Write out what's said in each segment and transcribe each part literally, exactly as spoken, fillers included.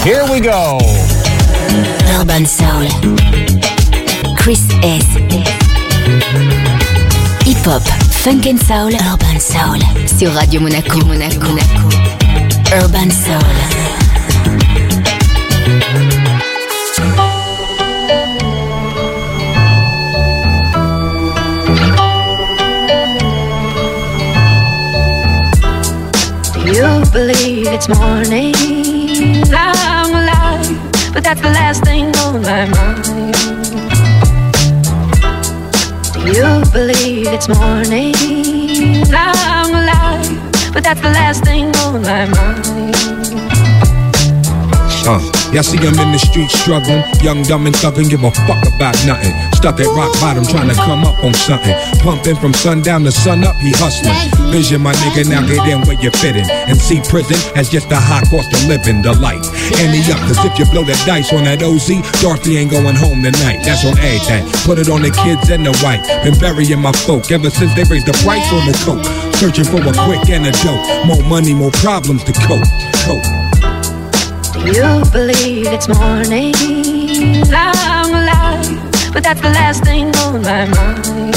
Here we go. Urban Soul. Chris S. Hip Hop, Funk and Soul, Urban Soul. Sur Radio Monaco, Monaco, Monaco. Urban Soul. You believe it's morning, I'm alive, but that's the last thing on my mind. You believe it's morning, I'm alive, but that's the last thing on my mind. Uh, y'all see him in the street struggling, young, dumb, and thuggin', give a fuck about nothing. Stuck at rock bottom, trying to come up on something. Pumping from sundown to sun up, he hustling. Vision, my nigga, now get in where you fit in. And see prison as just a high cost of living, the life. Ante up, cause if you blow the dice on that O Z, Dorothy ain't going home tonight. That's on everything. Put it on the kids and the wife. Been burying my folk ever since they raised the price on the coke. Searching for a quick antidote. More money, more problems to cope. Cope. You believe it's morning, I'm alive, but that's the last thing on my mind.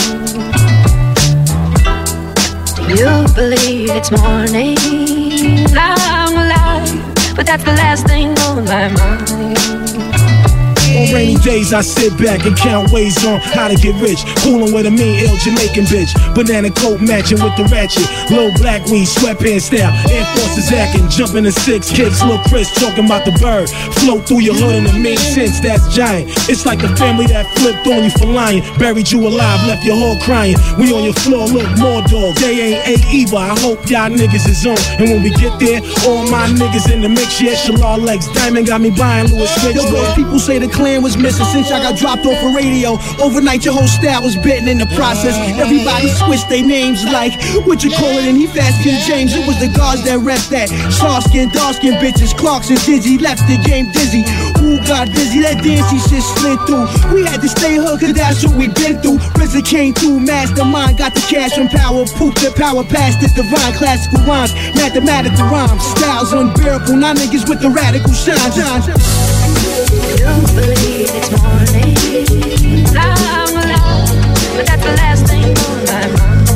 You believe it's morning, I'm alive, but that's the last thing on my mind. On rainy days, I sit back and count ways on how to get rich. Coolin' with a mean, ill Jamaican bitch. Banana coat matching with the ratchet. Low black weed, sweatpants style. Air Forces acting, jumping the six kicks. Lil' Chris talking about the bird. Flow through your hood in a mean sense, that's giant. It's like the family that flipped on you for lying. Buried you alive, left your whole crying. We on your floor, look, more dogs. They ain't A either, I hope y'all niggas is on. And when we get there, all my niggas in the mix. Yeah, Shalal Legs, Diamond got me buying Louis Rich. Yo, people say the clan was missing since I got dropped off the radio. Overnight your whole style was bitten in the process. Everybody switched their names like what you call it, and he fast King James. It was the guards that repped that. Soft skin, dark skin bitches, Clarks and Dizzy left the game dizzy. Who got busy? That dancey shit slid through. We had to stay hood cause that's what we been through. R Z A came through, mastermind, got the cash from power. Poop the power past the divine. Classical rhymes, mathematical rhymes. Styles unbearable, now niggas with the radical shine. You believe it's morning, I'm alive, but that's the last thing on my mind.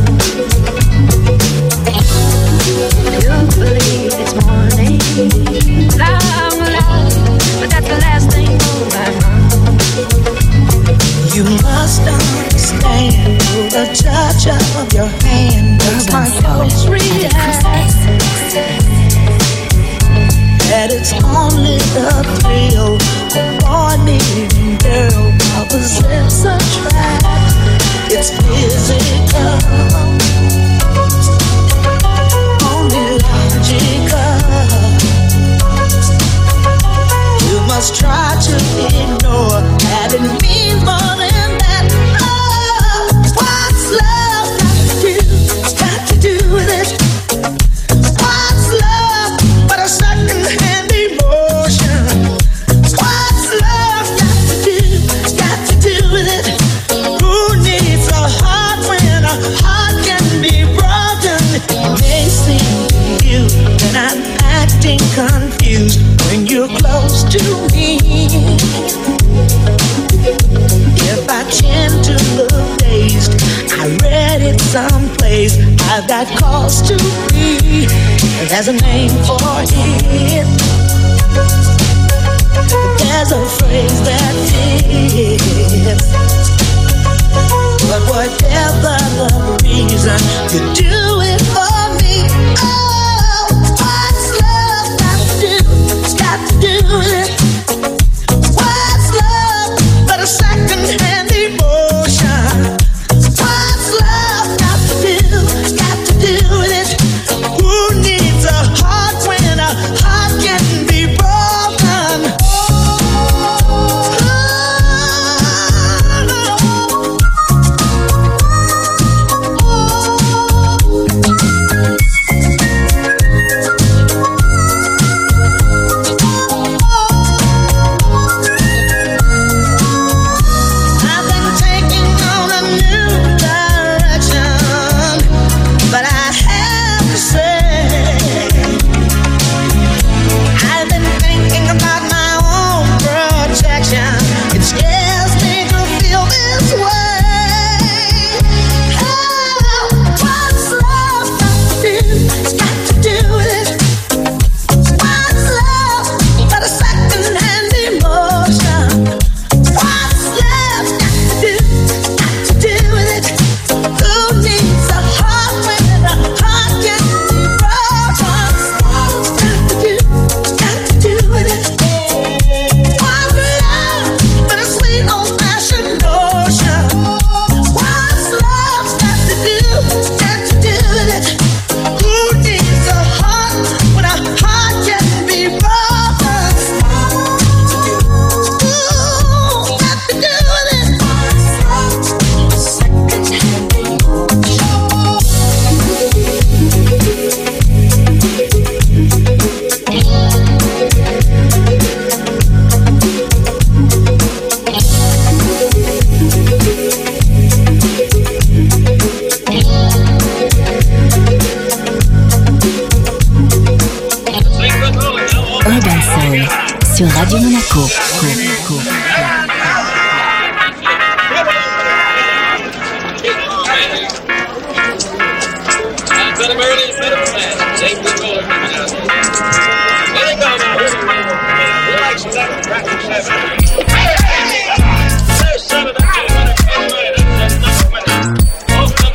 You believe it's morning, I'm alive, but that's the last thing on my mind. You must understand the touch of your hand is my close reaction. That it's only the thrill of boy meeting girl, opposites attract. It's physical, only logical. You must try to ignore that it means more than that. Oh, what's love got to do? It's got to do with it. What's love but a second-hand emotion? What's love got to do? Got to do with it. Who needs a heart when a heart can be broken? It may seem to you that I'm acting confused when you're close to me. If I tend to look dazed, I read it someplace. I've got cause to be. There's a name for it. There's a phrase that fits. But whatever the reason, you do it for me. Oh, what's love got to do? It's got to do with it. What's love but a second-hand emotion? What's love got to do? Got to do with it. Who needs a heart when a heart can be broken? Oh, Better early, better fast. Same good roller coming out. Let it go now. Relax, relax, practice seven. There's seven, that's two hundred twenty minutes. That's number minutes. Open the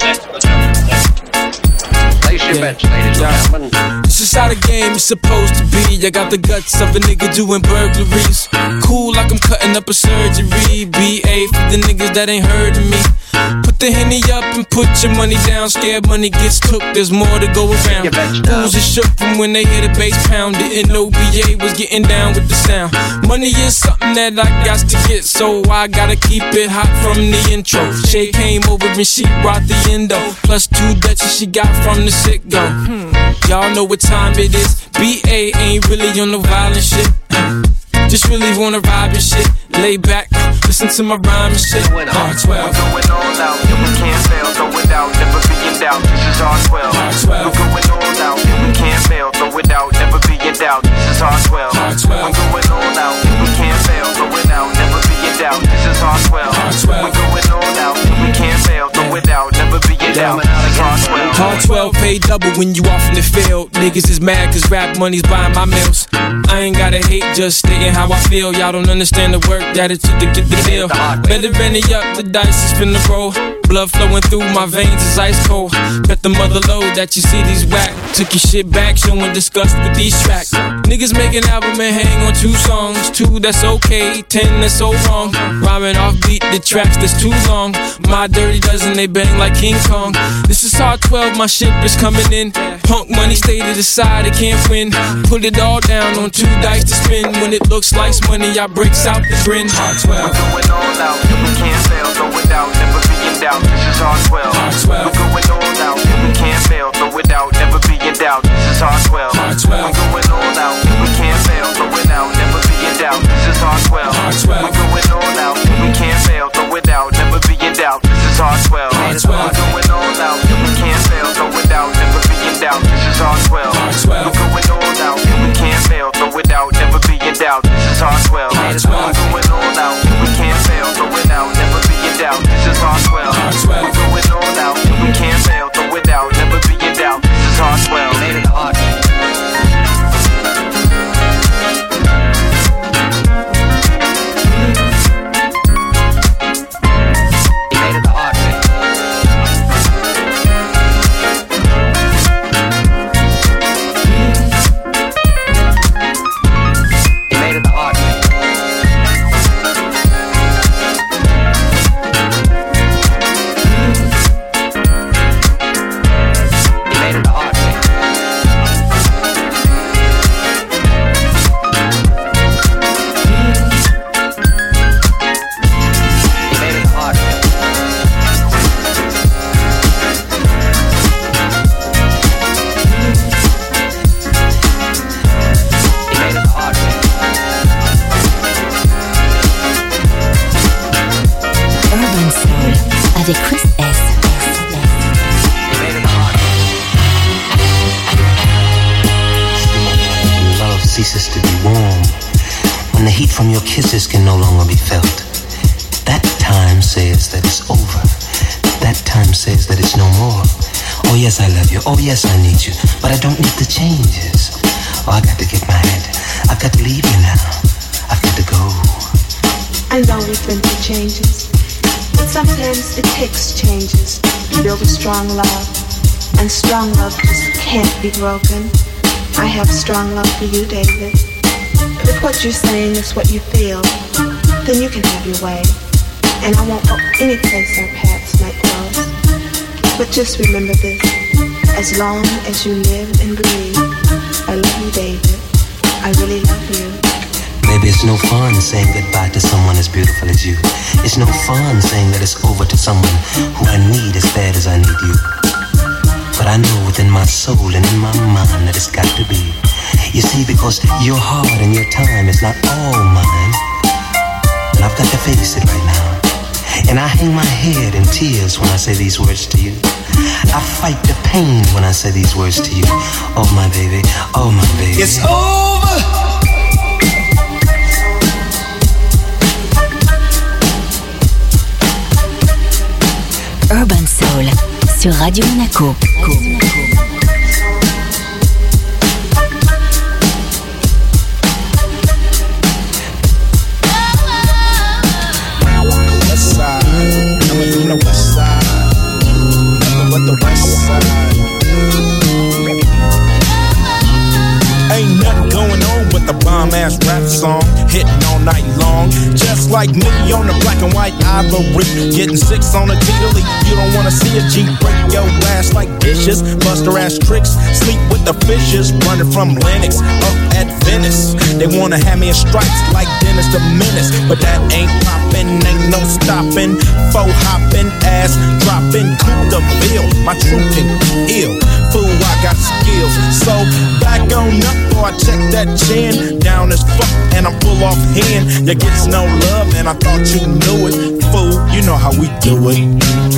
next one. Place your bets, ladies and gentlemen. This is how the game is supposed to be. I got the guts of a nigga doing burglaries. Cool like I'm cutting up a surgery. B A for the niggas that ain't heard of me. Put the Henny up and put your money down. Scared money gets took, there's more to go around. Fools are shook from when they hear the bass pound. Didn't know B A was getting down with the sound. Money is something that I got to get, so I gotta keep it hot from the intro. Shay came over and she brought the endo. Plus two Dutchies she got from the sit-go. hmm. Y'all know what time it is. B A ain't really on no violent shit. Just really wanna vibe and shit. Lay back, listen to my rhyme and shit. R twelve. We're going all out, and we can't fail. Throw it out, never be in doubt. This is R twelve. We're going all out, and we can't fail. Throw it out, never be in doubt. This is R twelve. We're going all out, and we can't fail. Throw it out, never be in doubt. This is R twelve. We're going all out, and we can't fail. Throw it out, never be in doubt. This is R twelve. R twelve pay double when you off in the field. Niggas is mad cause rap money's buying my meals. I ain't gotta hate, just stating how I feel. Y'all don't understand the work that it took to get the deal. Better ready up, the dice is finna roll. Blood flowing through my veins is ice cold. Bet the mother load that you see these whack. Took your shit back, showing disgust with these tracks. Niggas make an album and hang on two songs. Two that's okay, ten that's so wrong. Rhyming off beat the tracks that's too long. My dirty dozen, they bang like King Kong. This is R twelve, my ship is coming in. Punk money stay to the side, it can't win. Put it all down on two dice to spin. When it looks like money, I breaks out the grin. R twelve. We're going all out, and we can't fail. Throw it out, never be in doubt. This is R twelve. We're going all out, and we can't fail. Throw it out, never be in doubt. This is R twelve. We're going all out, and we can't fail. Throw it out, never be in doubt. This is R twelve. We're going all out, and we can't fail. Throw it out, never be in doubt. This is R twelve. We're going all out, and we can't fail. Throw it out, never be in doubt. This is R twelve. We're going all out, and we can't fail. Throw it out, never be in doubt. This is R twelve. We're going all out, and we can't fail. Throw it out, never be in doubt. This is R twelve. We're going all out, and we can't fail. Throw it out, never be in doubt. This is R twelve. Made it hard. Avec Chris S. Love ceases to be warm when the heat from your kisses can no longer be felt. That time says that it's over. That time says that it's no more. Oh yes, I love you. Oh yes, I need you. But I don't need the changes. Oh, I got to get my head. I've got to leave you now. I've got to go. I know we've been through changes, but sometimes it takes changes to build a strong love, and strong love just can't be broken. I have strong love for you, David. If what you're saying is what you feel, then you can have your way, and I won't go any place our paths might cross. But just remember this: as long as you live and breathe, I love you, David. I really love you. Baby, it's no fun saying goodbye to someone as beautiful as you. It's no fun saying that it's over to someone who I need as bad as I need you. But I know within my soul and in my mind that it's got to be. You see, because your heart and your time is not all mine, and I've got to face it right now. And I hang my head in tears when I say these words to you. I fight the pain when I say these words to you. Oh my baby, oh my baby. It's over. Urban Soul sur Radio Monaco. Ain't nothing going on with the bomb-ass rap song, hitting all night long. Just like me on the black and white ivory, getting six on a T-Lee. You don't wanna see a G break your ass like dishes, buster ass tricks, sleep with the fishes, running from Lennox up at Venice. They wanna have me in stripes like Dennis the Menace, but that ain't poppin', ain't no stopping. Faux hopping, ass dropping, coup de ville. My truth can ill, fool, I got skills. So back on up, boy, I check that chin, down as fuck, and I'm full off hand. You gets no love, and I thought you knew it, fool. You know how we do it.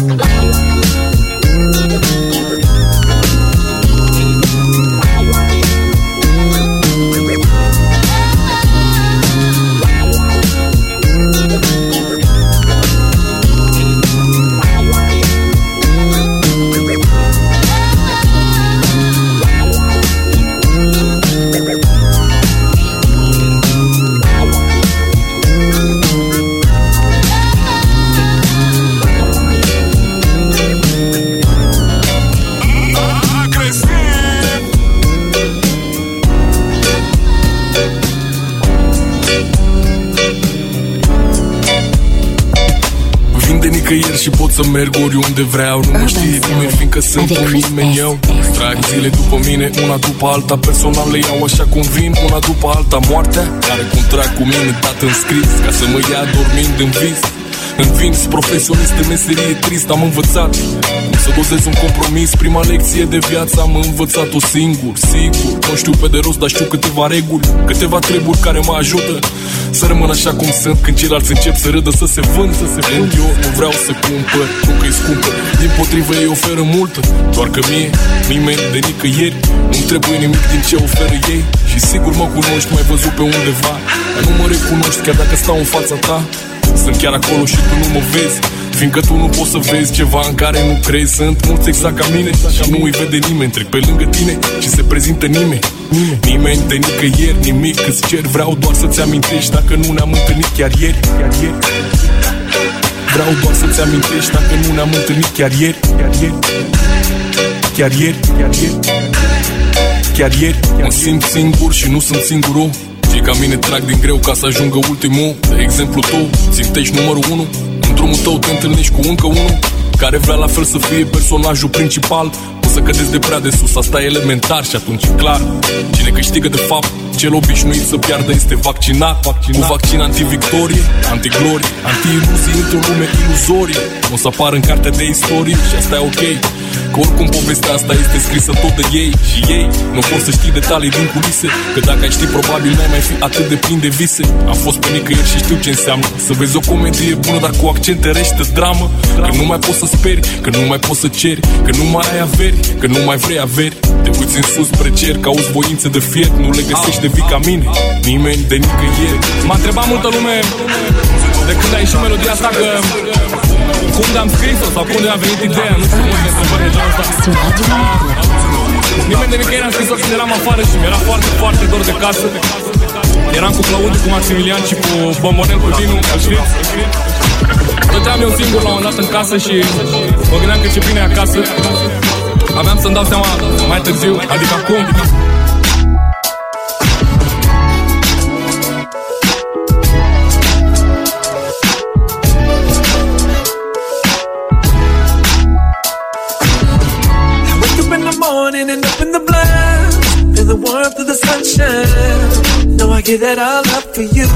Și pot să merg oriunde vreau. Nu mă știe nimeni, fiindcă sunt un nimeni eu. Trag zile după mine, una după alta. Personal le iau așa cum vin, una după alta. Moartea care contract cu mine, dat în scris, ca să mă ia dormind în vis. Învins, profesionist de meserie trist. Am învățat cum să dozez un compromis. Prima lecție de viață am învățat-o singur. Sigur, nu știu pe de rost, dar știu câteva reguli, câteva treburi care mă ajută să rămân așa cum sunt. Când ceilalți încep să râdă, să se vând, să se vând. Eu nu vreau să cumpăr, nu că-i scumpă. Din potrivă ei oferă multă, doar că mie, nimeni de nicăieri nu-mi trebuie nimic din ce oferă ei. Și sigur mă cunoști, m-ai văzut pe undeva, dar nu mă recunoști chiar dacă stau în fața ta. Sunt chiar acolo și tu nu mă vezi, fiindcă tu nu poți să vezi ceva în care nu crezi. Sunt mulți exact ca mine și nu îi vede nimeni. Trec pe lângă tine și se prezintă nimeni. Nimeni de nicăieri, nimic îți cer. Vreau doar să-ți amintești dacă nu ne-am întâlnit chiar ieri. Chiar ieri. Vreau doar să-ți amintești dacă nu ne-am întâlnit chiar ieri. Chiar ieri. Chiar ieri. Chiar ieri. Chiar ieri. Mă simt singur și nu sunt singurul. Cei ca mine trag din greu ca să ajungă ultimul. De exemplu tu, țintești numărul unu. În drumul tău te întâlnești cu încă unul care vrea la fel să fie personajul principal. O să cădeți de prea de sus, asta e elementar. Și atunci clar, cine câștigă de fapt, cel obișnuit să piardă este vaccinat, vaccinat. Cu vaccin anti-victorie, anti-glorie, anti-iluzii într-o lume iluzorie. O să apară în cartea de istorie și asta e ok, că oricum povestea asta este scrisă tot de ei. Și ei nu pot să știi detalii din culise, că dacă ai ști probabil n-ai mai fi atât de plin de vise. Am fost pe nicăieri și știu ce înseamnă să vezi o comedie bună, dar cu accente rește dramă. Că nu mai poți să speri, că nu mai poți să ceri, că nu mai ai averi, că nu mai vrei averi. Te uiți în sus spre cer, cauți voință de fier, nu le găsești de vii ca mine, nimeni de nicăieri. M-a întrebat multă lume de când a ieșit melodia asta, că cum de-am scris-o sau cum de-a venit ideea. Nu știu multe întrebări de genul ăsta. Nimeni de nicăieri am scris-o când eram afară și mi-era foarte, foarte dor de casă. Eram cu Claudiu, cu Maximilian și cu Bombonel, cu Dinu, îl știți? Stăteam eu singur la un dat în casă și mă gândeam că ce bine e acasă. Aveam să-mi dau seama mai târziu, adică acum. Morning and up in the blast, feel the warmth of the sunshine. Know I give that all up for you.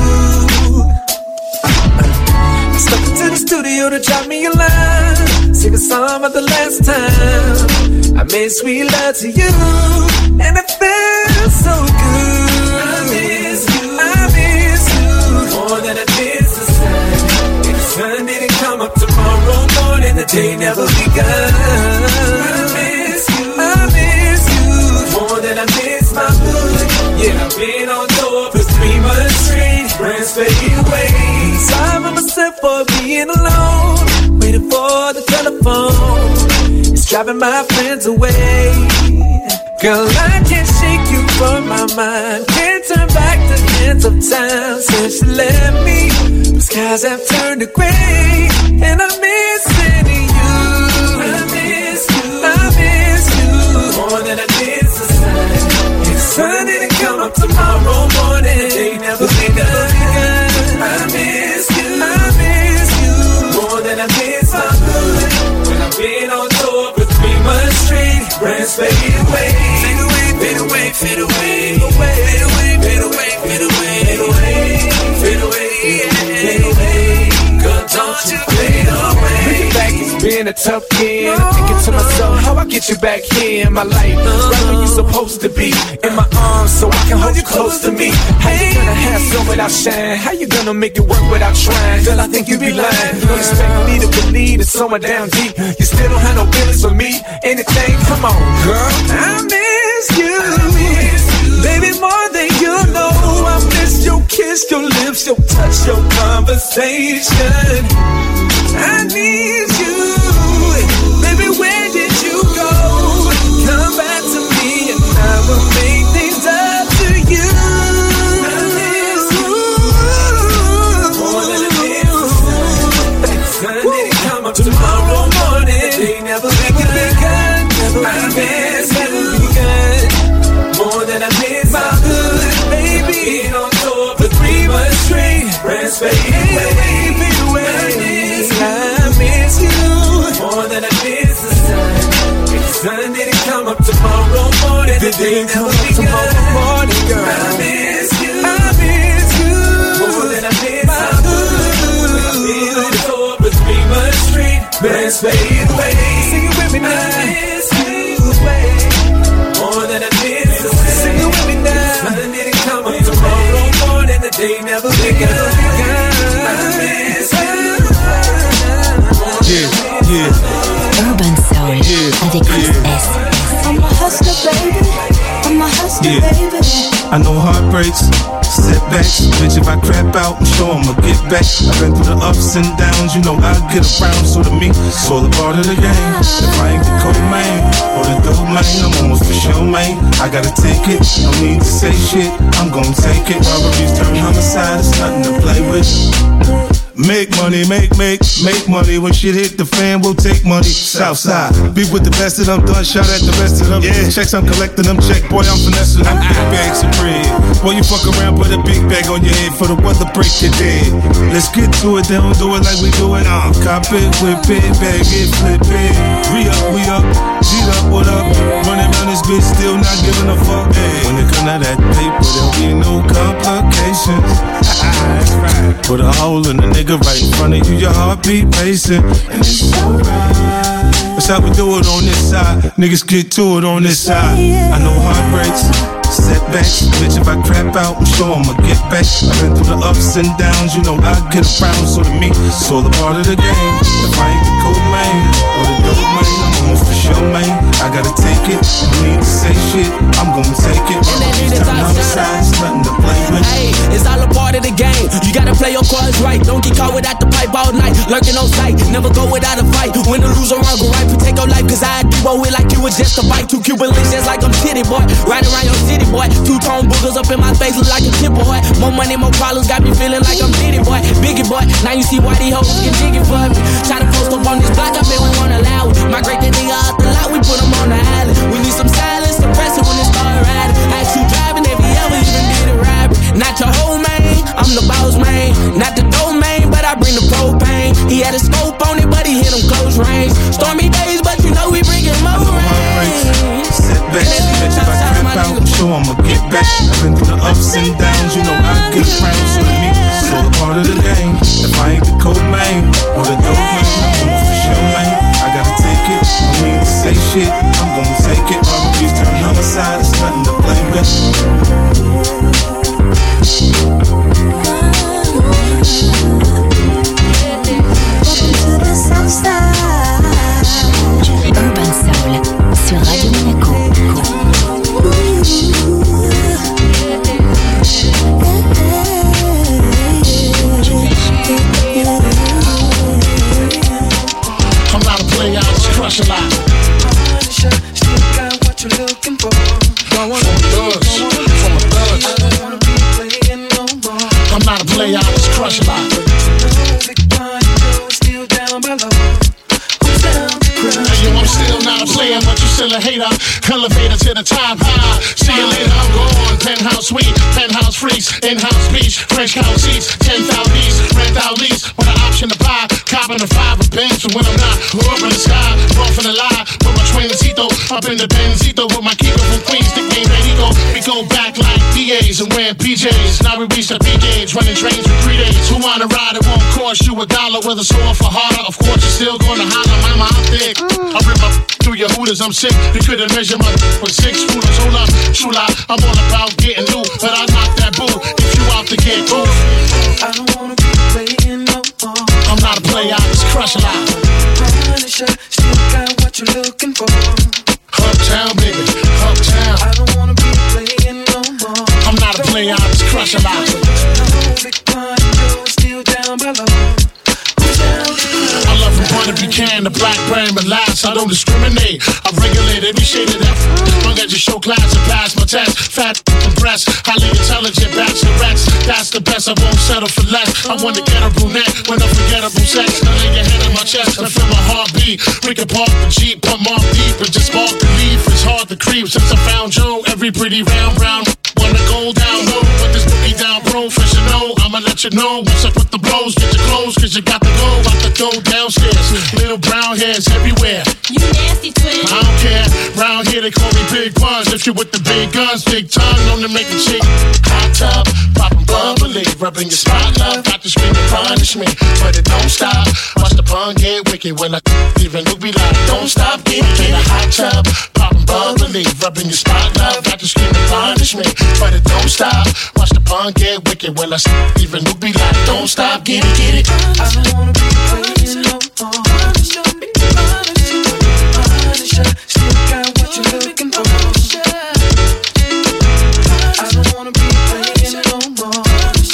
I stepped into the studio to drop me a line, sing a song about the last time I made sweet love to you, and it feels so good. I miss you, I miss you more than I miss the sun. If the sun didn't come up tomorrow morning, the day never begun. I miss you, I miss you more than I miss my hood. Yeah, I've been on tour for three months straight, friends fade away. Sorry myself for being alone, waiting for the telephone phone. It's driving my friends away. Girl, I can't shake you from my mind. Can't turn back the hands of time since you left me. The skies have turned to gray, and I'm missing you. I miss you. I miss you more than I miss the sun. If the sun didn't come up tomorrow morning, they never begun. I miss you. I miss you more than I miss my hood. When I've been on tour for three months straight, friends fade away. Fade away, fade away, fade away, fade away, fade away, fade away, fade away, fade away, fade away. Girl, don't you fade away. Bring it back, it's been a tough year. No, thinking to myself, how I get you back here in my life, right where you supposed to be, in my arms, so I can hold you close to me. How you gonna have sun without shine? How you gonna make it work without trying? Girl, I think you be lying. You don't expect me to believe it's somewhere down deep. You still don't have no feelings for me. Anything, come on, girl. I miss you. Baby, more than you know, I miss your kiss, your lips, your touch, your conversation. I need you. Baby, where did you go? Come back to me and I will make things up to you. I miss you. More than a miss. That sun didn't come up tomorrow morning. They never begun. Never begun. Never begun. More than I miss my hood, baby. Been on tour for three months straight. Friends fade away, fade away. I miss you more than I miss the sun. If the sun didn't come up tomorrow morning, the day come up tomorrow morning, girl. I miss you, I miss you more than I miss my hood. Been on tour for three months straight. Friends fade away. Sing it with me now. I miss you more than I miss. Sing it with me now. Sun didn't come up tomorrow morning. The day never begun. I miss you. Yeah, yeah. Urban Soul yeah, avec Chris yeah. S. I'm a hustler, baby. I'm a hustler, Yeah. baby. I know heartbreaks, setbacks. Bitch, if I crap out, I'm sure I'ma get back. I've been through the ups and downs, you know I get around. So to me, it's all a part of the game. If I ain't the cold man or the dope man, I'm almost for sure, man. I gotta take it, no need to say shit. I'm gonna take it. Robberies turn homicide, it's nothing to play with. Make money, make, make, make money. When shit hit the fan, we'll take money. Southside, be with the best of them, done shot at the rest of them. Yeah, checks, I'm collecting them. Check, boy, I'm finessing them. Big bags of bread. Boy, you fuck around, put a big bag on your head for the weather, break your dead. Let's get to it, they don't do it like we do it. Uh, cop it, whip it, bag it, flip it. Re up, we up, G'd up, what up? Running around this bitch, still not giving a fuck. Hey, when it come to that paper, there'll be no complications. That's right. Put a hole in the nigga right in front of you, your heartbeat racing, and it's alright. That's how we do it on this side. Niggas get to it on this side. I know heartbreaks, setbacks. Bitch, if I crap out, I'm sure I'ma get back. I've been through the ups and downs, you know I get around. So to me, it's all a part of the game. If I ain't the cold man or the dope man, I'm almost for sure, man. I gotta take it, no need to say shit. I'm gonna take it. It's nothing to play with. Hey, it's all a part of the game. You gotta play your cards right. Don't get caught without the pipe all night. Lurking on sight, never go without a fight. Win or lose or wrong, go right. Protect your life, cause I do it like you was just a bite. Two Cuban links just like I'm titty boy. Right around your city boy. Two-tone boogers up in my face look like a tip boy. More money, more problems, got me feeling like I'm Diddy boy. Biggie boy, now you see why these hoes get jiggy for me. Try to post up on this block, I bet we won't allow it. Migrate that nigga out the lot, we put him on the island. We need some silence, suppress it when it start riding. Ask you driving if he ever even did a robbery. Not your whole man, I'm the boss man. Not the domain, but I bring the propane. He had a scope on it, but he hit him close range. Stormy days, but you know we bring him more rain. Setbacks, bitch, if I crap out, I'm sure I'ma get back. I've been through the ups and downs, you know I get around. So to me, it's all a part of the game. If I ain't the cold man or the dope man, I'm almost for sure, man. I gotta take it, no need to say shit. I'm gonna take it. Robberies turn homicide, it's nothing to play with. Urban Soul sur Radio Monaco. I'm not a player, not a player, but you still a hater. Elevator to the top, high. See you later, I'm gone. Penthouse suite, penthouse freaks, in-house beach, French house seats, ten thousand east, rent out lease. With an option to buy, copping a five of Benz. When I'm not, up in the sky, off in the lie. With my Twincito, up in the Benzito. With my Kiko from Queens, nickname Benito. We go back like D As and wearing P Js. Now we reach the B gauge, running trains for three days. Who wanna ride? It won't cost you a dollar. Whether sore for harder, of course you're still gonna holler. Mama, I'm thick. I rip my through your hooters, I'm sick. You couldn't measure my with six rulers. Hold up, true lie. I'm all about getting new, but I knock that boo if you out to get boo. I don't wanna be playing no more. I'm not a player, I just crush a lot. Punisher, still got what you're looking for. Uptown, baby, uptown. I don't wanna be playing no more. I'm not a player, I just crush a lot. Big Pun, you're still down below. I love from Puerto Rican, the black brand, but last I don't discriminate. I regulate every shade of that. Long as you show class and pass my test. Fat and breast, highly intelligent bachelorettes. That's the best, I won't settle for less. I want to get a brunette with unforgettable sex. Now lay your head on my chest and feel my heartbeat. We can park the Jeep, put more deep and just spark the leaf. It's hard to creep since I found Joe. Every pretty round brown wanna go down low, but this boogie down professional. I'ma let you know what's up with the blows. Get your clothes, cause you got to go out the door downstairs. Little brown hairs everywhere. You nasty twin. I don't care. Round here they call me Big Buns. If you with the big guns, big tongue, known to make a chick hot tub, poppin' bubbly, rubbing your spot, love. Got to scream and punish me, but it don't stop. Watch the pun get wicked when I even look be like, don't stop, get it in a hot tub, poppin' bubbly, rubbing your spot, love. Got to scream and punish me, but it don't stop. Watch the pun get wicked when I even look be like, don't stop, get it, get it. I don't wanna be playing no more. Punisher, Punisher, still got what you're looking for. I don't wanna be playing no more.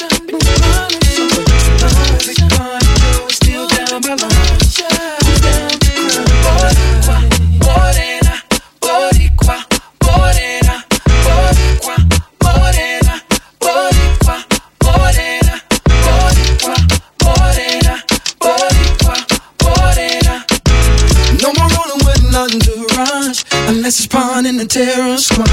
Big Pun, you're still down below. Down to crowd. Morena, Boricua, Morena, Boricua, Morena, Boricua, Morena, Boricua, Morena, Boricua, Morena. No more rolling with nothing to rush, unless it's pawn in the terror squad.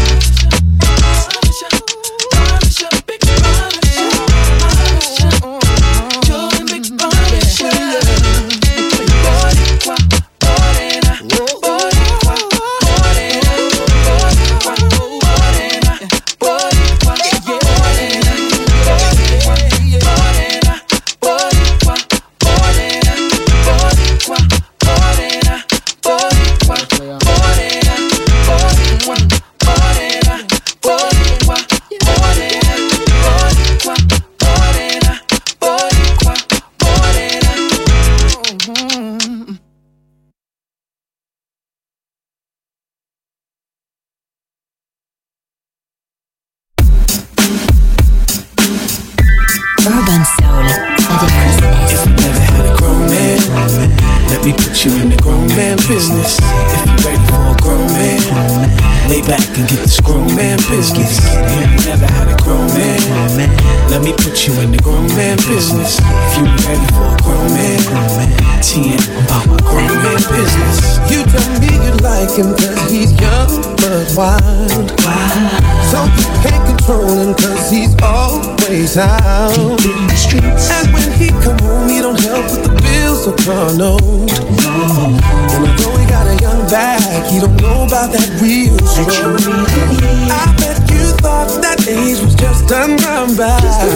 Urban Soul avec Chris S. If you never had a grown man, let me put you in the grown man business. If you're ready for a grown man, lay back and get this grown man business. If you never had a grown man, let me put you in the grown man business. If you're ready for a grown man, T N about my grown man business. You tell me you like him cause he's young but wild. So you can't control him cause he's always out in the streets. And when he come home he don't help with the bills or car note. And although he got a young bag, he don't know about that real struggle. I bet you thought that age was just done run by.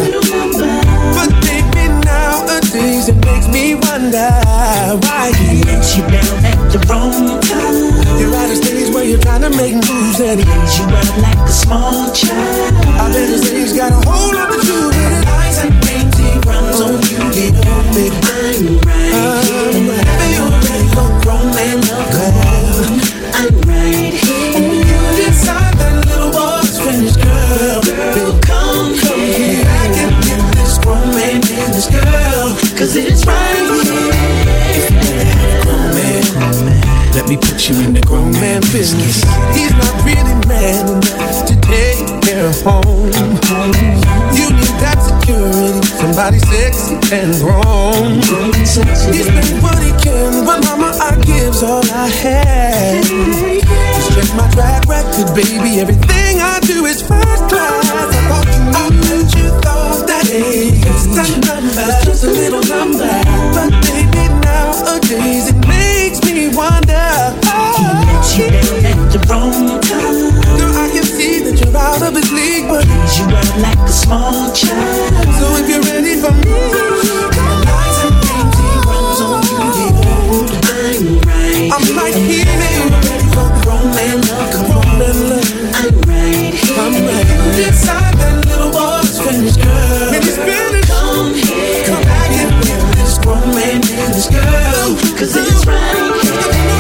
But baby nowadays it makes me wonder why he let you down at the wrong time. You're at a stage where you're trying to make moves and he lays you out like a small child. I bet his age got a hold on the you with lies and games he runs on you. Get up, baby, I'm right. I'm right. Whenever you're ready for grown man love, girl, I'm right here. And when you decide that little boy's finished, girl, girl, come, come here. I can get this grown man business, girl, cause it's right here. If you never had a grown man, let me me put you in the grown man business. He's not really man enough to take care of home. You need that security, somebody sexy and grown. He's been what he can, but mama, I gives all I have. Just check my track record, baby, everything I do is first class. I thought you knew, I bet you thought that age, that number was just a little number. But baby, nowadays it makes me wonder. He met you down at the wrong time. Girl, I can see that you're out of his league, but leaves you out like a small child. So if you're ready for me, lies and things he runs on you, behold, I'm right. I'm right here. Ready for grown man love, grown man love. I'm right here. I'm right here. Inside that little boy's finished, girl. When he's finished, come here. Come back and get this grown man business, girl. Cause it's right here.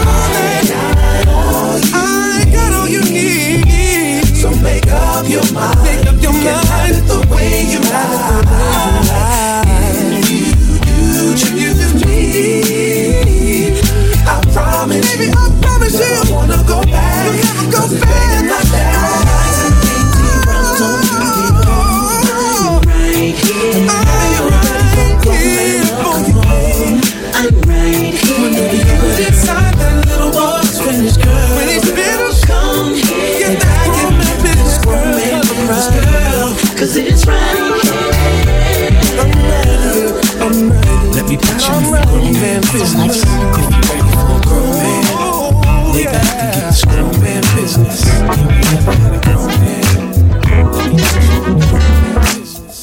I got all you need. So make up your mind. Make up your you mind. Have it the way you like. If you do choose me, I promise, baby, I promise you, I wanna go back. You'll never go back. Like that. Lies and things he runs on you, I'm right here. I'm right here. Come on, I'm right here. Whenever you put inside that little boy's finished, girl. When he's finished, come here. Get back in my business, girl. Cause it's right here. I'm ready, I'm ready. Let me put you I'm in the grown man business. If you're ready for a grown man, lay back and get this grown man business. You ain't never had a grown man. Let me put you in the grown man business.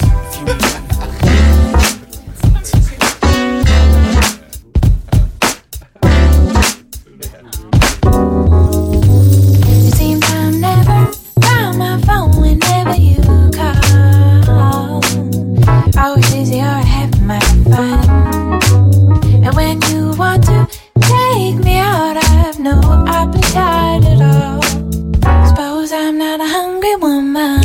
It seems I'm never on my phone whenever you call. Always busy or having my fun. And when you want to take me out, I have no appetite at all. Suppose I'm not a hungry woman.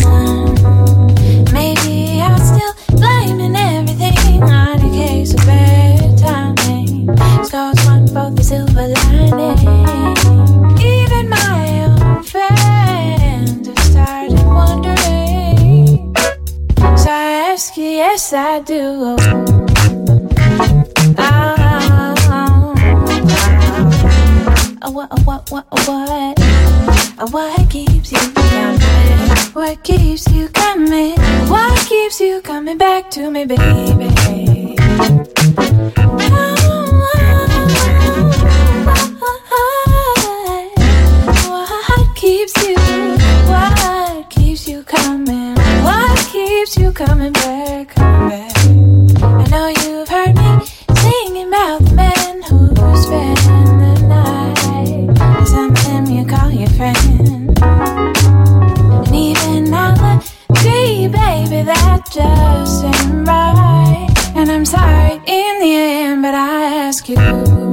Maybe I'm still blaming everything on a case of bad timing. Scores one for the silver lining. Even my own friends have started wondering. So I ask you, yes I do. Oh, what, what, what, what? What keeps you coming? What keeps you coming? What keeps you coming back to me, baby? What keeps you? What keeps you coming? What keeps you coming back? Coming back? I know you've heard me singing about the man who spent the night. Some of them you call your friend, and even I'll agree, baby, that just ain't right. And I'm sorry in the end, but I ask you,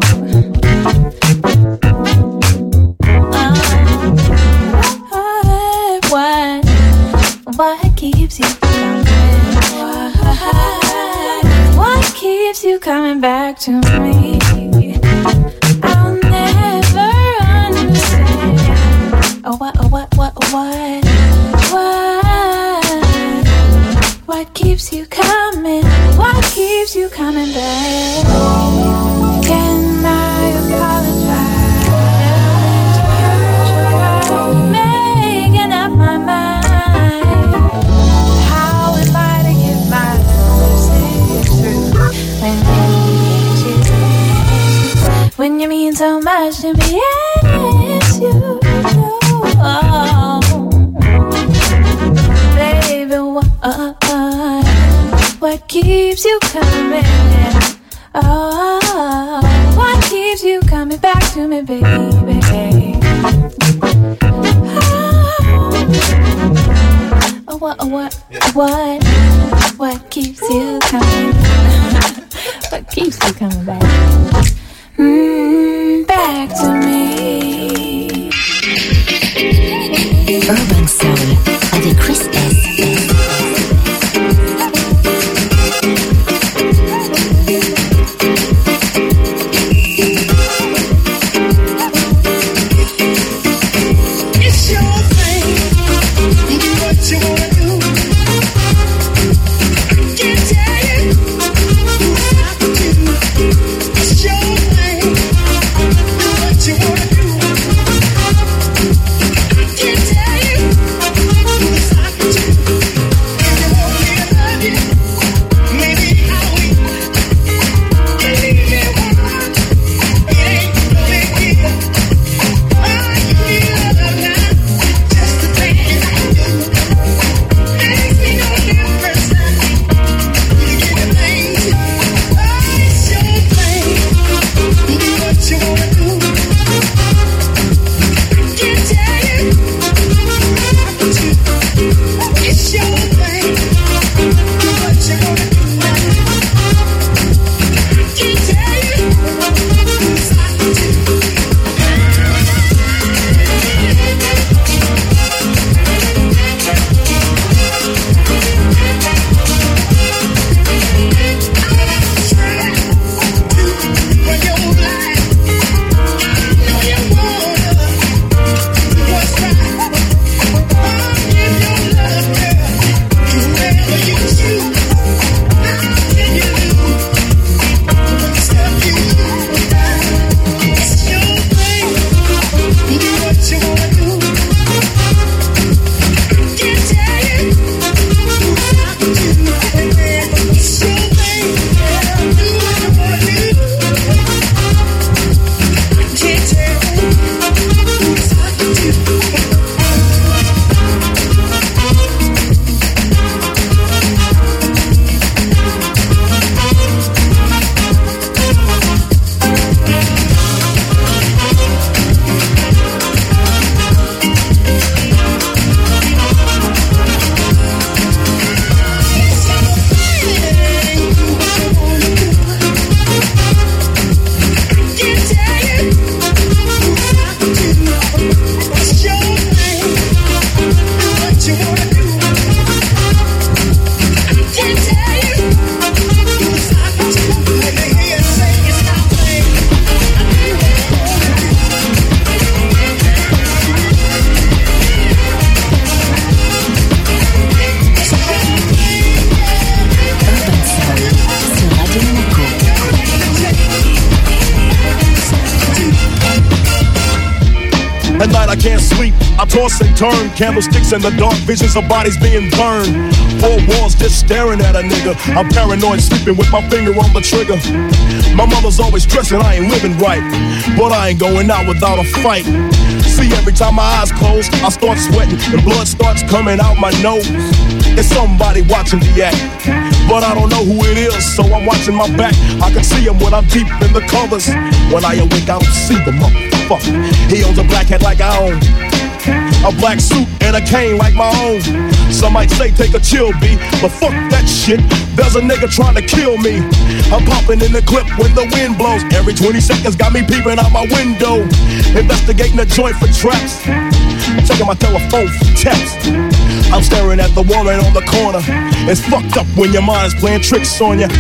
uh, what, what keeps you coming? What, what keeps you coming back to me? I'll never understand. Oh, what, oh, what, what, what, what? What keeps you coming? What keeps you coming back? Can I apologize? Making up my mind. How am I to get my message through when you, when you mean so much to me? Yes, you do. Oh, baby, what, what keeps you coming? Oh, what keeps you coming back to me, baby? Oh, what, what, what, what keeps you coming? What keeps you coming back? Mm, back to me. Urban Soul avec Chris S. At night I can't sleep, I toss and turn. Candlesticks in the dark, visions of bodies being burned. Four walls just staring at a nigga. I'm paranoid, sleeping with my finger on the trigger. My mother's always stressing I ain't living right, but I ain't going out without a fight. See, every time my eyes close, I start sweating and blood starts coming out my nose. It's somebody watching the act, but I don't know who it is, so I'm watching my back. I can see him when I'm deep in the covers. When I awake, I don't see the motherfucker. He owns a black hat like I own, a black suit and a cane like my own. Some might say take a chill, B, but fuck that shit. There's a nigga trying to kill me. I'm popping in the clip when the wind blows. Every twenty seconds got me peeping out my window, investigating the joint for traps, checking my telephone for texts. I'm staring at the woman on the corner. It's fucked up when your mind is playing tricks on you.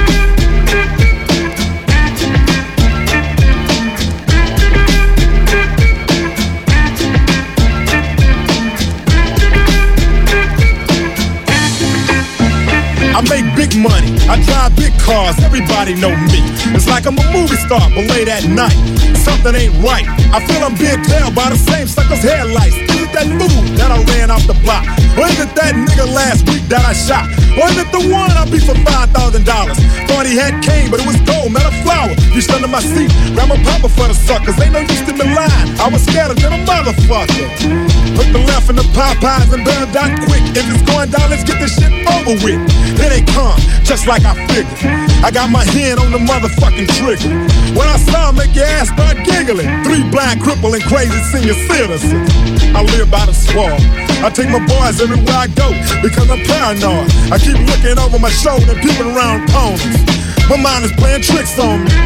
I make big money, I drive big cars, everybody know me. It's like I'm a movie star, but late at night, something ain't right. I feel I'm being tailed by the same sucker's headlights. Is it that fool that I ran off the block? Or is it that nigga last week that I shot? Or is it the one I beat for five thousand dollars? Thought he had cane, but it was gold, not a flower. Reached under my seat, grabbed my papa for the suckers. Ain't no use to me lying, I was scared of them a motherfucker. Put the left in the Popeyes and burn down quick. If it's going down, let's get this shit over with. Then they come, just like I figured. I got my hand on the motherfucking trigger. When I saw him, make your ass start giggling. Three blind, crippled, and crazy senior citizens. I live by the swamp. I take my boys everywhere I go because I'm paranoid. I keep looking over my shoulder and peeping around corners. My mind is playing tricks on me.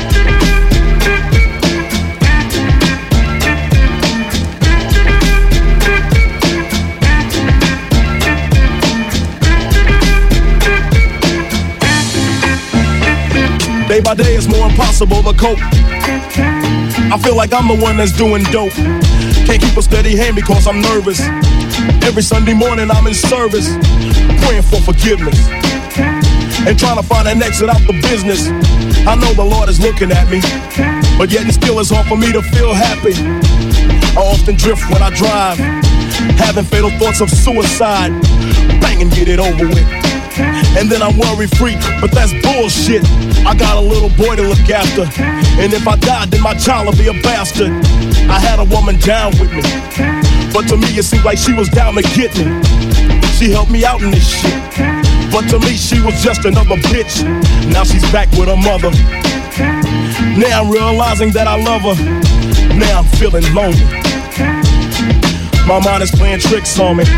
Day by day it's more impossible to cope. I feel like I'm the one that's doing dope. Can't keep a steady hand because I'm nervous. Every Sunday morning I'm in service, praying for forgiveness and trying to find an exit out the business. I know the Lord is looking at me, but yet and still it's hard for me to feel happy. I often drift when I drive, having fatal thoughts of suicide. Bang and get it over with, and then I'm worry-free, but that's bullshit. I got a little boy to look after, and if I die, then my child will be a bastard. I had a woman down with me, but to me it seemed like she was down to get me. She helped me out in this shit, but to me she was just another bitch. Now she's back with her mother. Now I'm realizing that I love her. Now I'm feeling lonely. My mind is playing tricks on me.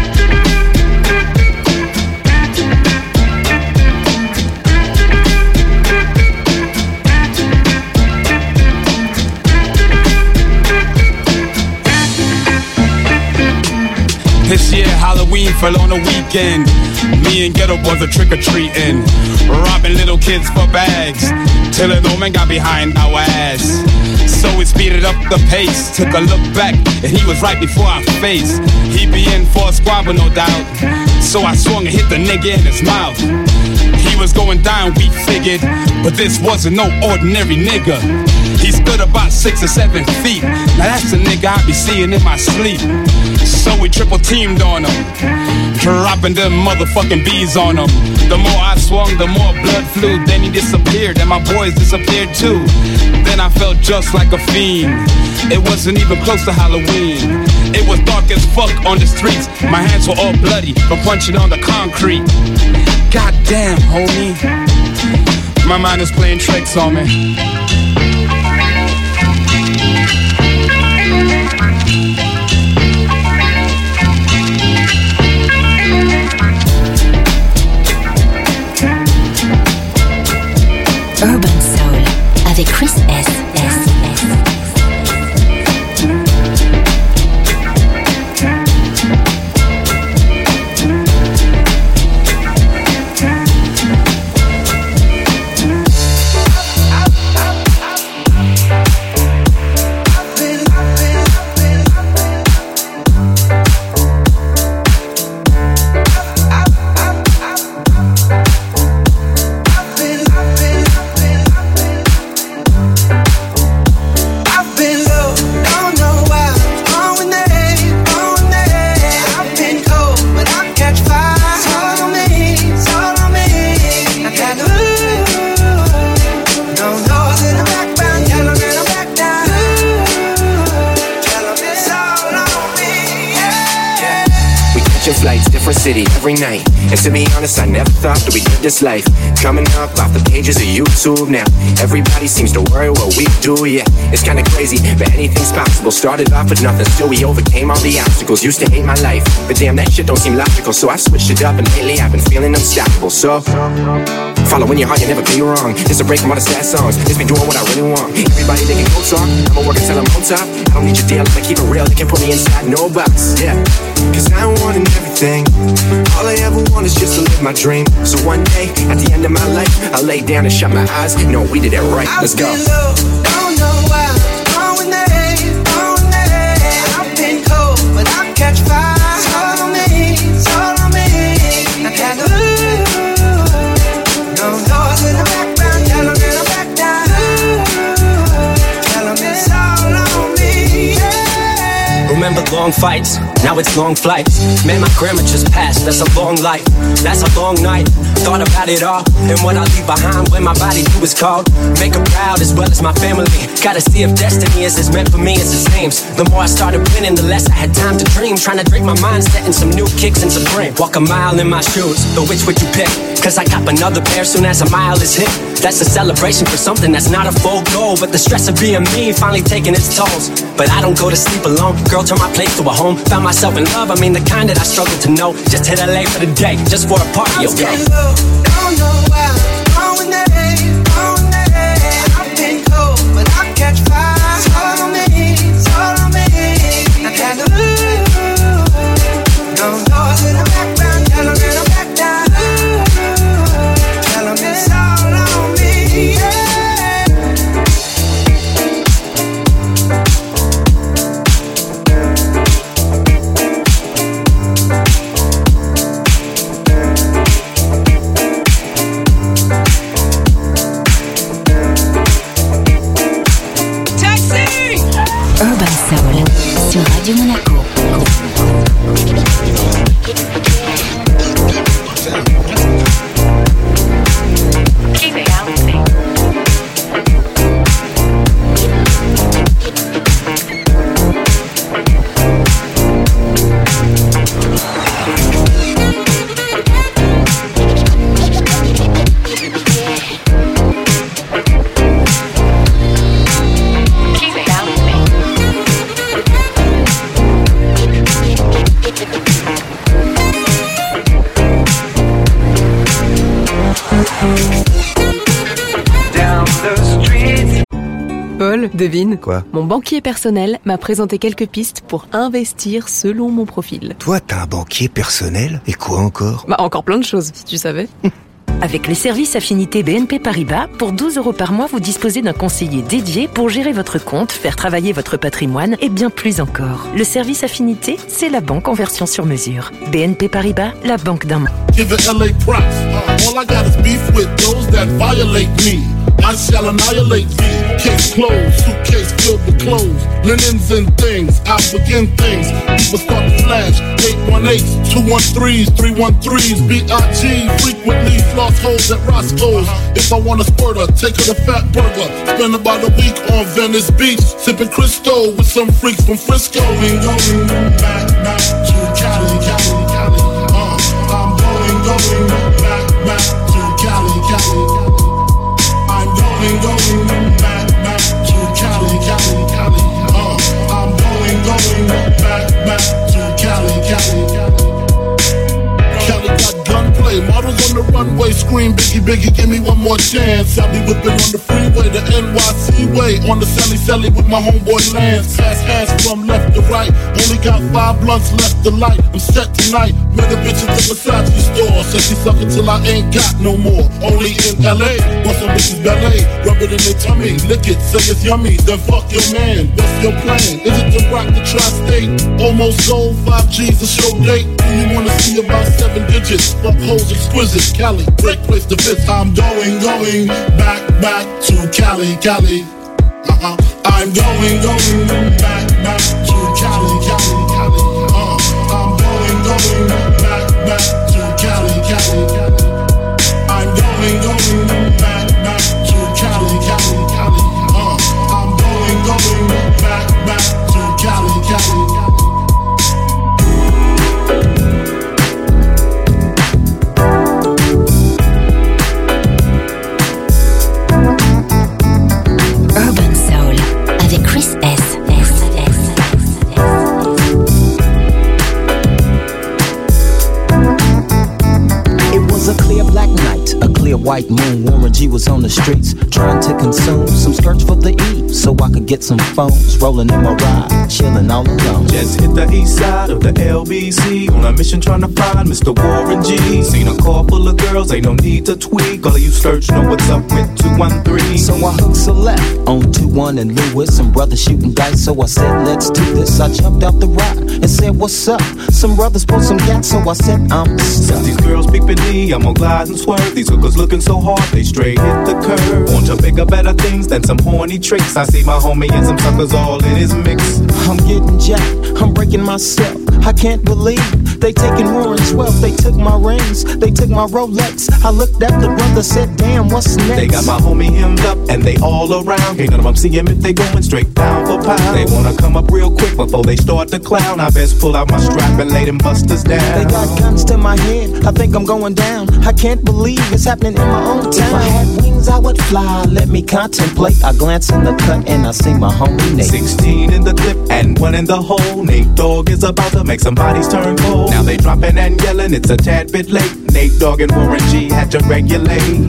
This year Halloween fell on a weekend. Me and Ghetto Boys are trick-or-treating, robbing little kids for bags, till an old man got behind our ass. So we speeded up the pace, took a look back, and he was right before our face. He be in for a squabble, no doubt, so I swung and hit the nigga in his mouth. He was going down, we figured, but this wasn't no ordinary nigga. He stood about six or seven feet. Now that's the nigga I be seeing in my sleep. So we triple teamed on him, dropping them motherfucking bees on him. The more I swung, the more blood flew. Then he disappeared, and my boys disappeared too. Then I felt just like a fiend. It wasn't even close to Halloween. It was dark as fuck on the streets. My hands were all bloody from punching on the concrete. Goddamn, homie, my mind is playing tricks on me. Urban Soul avec Chris S. S. different city every night. And to be honest, I never thought that we'd live this life. Coming up off the pages of YouTube now. Everybody seems to worry what we do, yeah. It's kinda crazy, but anything's possible. Started off with nothing, still we overcame all the obstacles. Used to hate my life, but damn, that shit don't seem logical. So I switched it up, and lately I've been feeling unstoppable. So, following your heart, you never feel you wrong. Just a break from all the sad songs. Just be doing what I really want. Everybody they can go talk, I'ma work until I'm on top. I don't need your deal, if I keep it real, they can put me inside no box, yeah. Cause I wanted everything. All I ever want is just to live my dream. So one day, at the end of my life, I'll lay down and shut my eyes. No, we did it right, let's go. Don't know why, going there, going there. I've been cold, but I catch fire. It's all on me, it's all on me. I can't do it. No doors in the background, tell them that I'm back down. Tell them it's all on me, yeah. Remember long fights, now it's long flights. Man, my grandma just passed, that's a long life. That's a long night, thought about it all. And what I leave behind when my body do is called. Make her proud as well as my family. Gotta see if destiny is as meant for me as it seems. The more I started winning, the less I had time to dream. Trying to drink my mindset in some new kicks and Supreme. Walk a mile in my shoes, but which would you pick? Cause I cop another pair soon as a mile is hit. That's a celebration for something that's not a full goal. But the stress of being me finally taking its tolls. But I don't go to sleep alone, girl, turn my place to a home. Found myself in love, I mean the kind that I struggle to know. Just hit L A for the day, just for a party, okay? Don't know why, going there, going there. I've been cold, but I catch fire. It's all on me, it's all on me. I can't do it. No doors in the background, tell them that I'm back down. Tell them it's all on me, yeah. Urban Soul sur Radio Monaco. Paul, devine. Quoi? Mon banquier personnel m'a présenté quelques pistes pour investir selon mon profil. Toi, t'as un banquier personnel? Et quoi encore? Bah, encore plein de choses, si tu savais. Avec les services affinités B N P Paribas, pour douze euros par mois, vous disposez d'un conseiller dédié pour gérer votre compte, faire travailler votre patrimoine et bien plus encore. Le service affinité, c'est la banque en version sur mesure. B N P Paribas, la banque d'un monde. Give it L A props. Uh, all I got is beef with those that violate me. I shall annihilate thee. Case closed, suitcase filled with clothes, linens and things. I begin things. People start to flash. eight one eight, two one threes, three one threes. B I G frequently floss holes at Roscoe's. If I want a squirter, take her to Fat Burger. Spend about a week on Venice Beach, sipping Crisco with some freaks from Frisco. Going, going back, back to Cali, Cali, Cali. Uh, I'm going, going back, back to Cali, Cali. I'm going, going back, back to Cali, Cali, Cali. Uh, I'm going, going back, back to Cali, Cali, Cali. Cali got gunplay, models on the runway, scream Biggie, Biggie, give me one more chance. I'll be whipping on the freeway, the N Y C way, on the Sally Sally with my homeboy Lance. Pass hands from left to right, only got five blunts left to light. I'm set tonight, met a bitch at the Versace store, said she suck it till I ain't got no more. Only in L A, want some bitches ballet, rub it in their tummy, lick it, say it's yummy, then fuck your man. What's your plan? Is it to rock the tri-state? Almost sold, five G's a show date. Do you wanna see about seven digits? Fuck hoes exquisite, Cali, great place to visit. I'm going, going back, back to Cali, Cali. Uh-uh. I'm going, going back, back to Cali, Cali, Cali. Uh, I'm going, going back, back to Cali, Cali, Cali. I'm going, going back, back to Cali, Cali, Cali. Uh, I'm going, going back, back to Cali, Cali, Cali. white moon, Warren G was on the streets trying to consume some skirts for the E, so I could get some phones. Rolling in my ride, chilling all alone. Just hit the east side of the L B C on a mission trying to find Mister Warren G. Seen a car full of girls, ain't no need to tweak. All of you search know what's up with two one three. So I hooked a left on two one and Lewis. Some brothers shooting dice, so I said let's do this. I jumped out the ride and said what's up. Some brothers pulled some gas, so I said I'm stuck. Since these girls peeping me, I'm gonna glide and swerve. These hookers looking so hard, they straight hit the curve. Want to bigger, better things than some horny tricks. I see my homie and some suckers all in his mix. I'm getting jacked, I'm breaking myself. I can't believe they taking Warren's wealth. They took my rings, they took my Rolex. I looked at the brother, said damn, what's next? They got my homie hemmed up and they all around. Can't none of them see him if they going straight down for pound. They wanna come up real quick before they start to clown. I best pull out my strap and lay them busters down. They got guns to my head, I think I'm going down. I can't believe it's happening in my own town. If I had wings I would fly, let me contemplate. I glance in the cut and I see my homie Nate. Sixteen in the clip and one in the hole. Nate Dogg is about to make some bodies turn cold. Now they dropping and yelling, it's a tad bit late. Nate Dogg and Warren G had to regulate.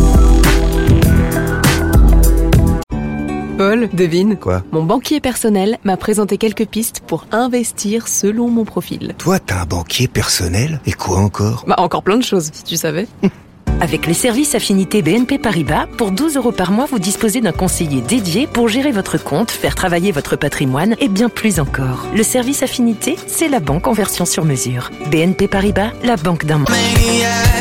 Paul, devine. Quoi? Mon banquier personnel m'a présenté quelques pistes pour investir selon mon profil. Toi, t'as un banquier personnel? Et quoi encore? Bah, encore plein de choses, si tu savais. Avec les services affinités B N P Paribas, pour douze euros par mois, vous disposez d'un conseiller dédié pour gérer votre compte, faire travailler votre patrimoine et bien plus encore. Le service affinité, c'est la banque en version sur mesure. B N P Paribas, la banque d'un monde.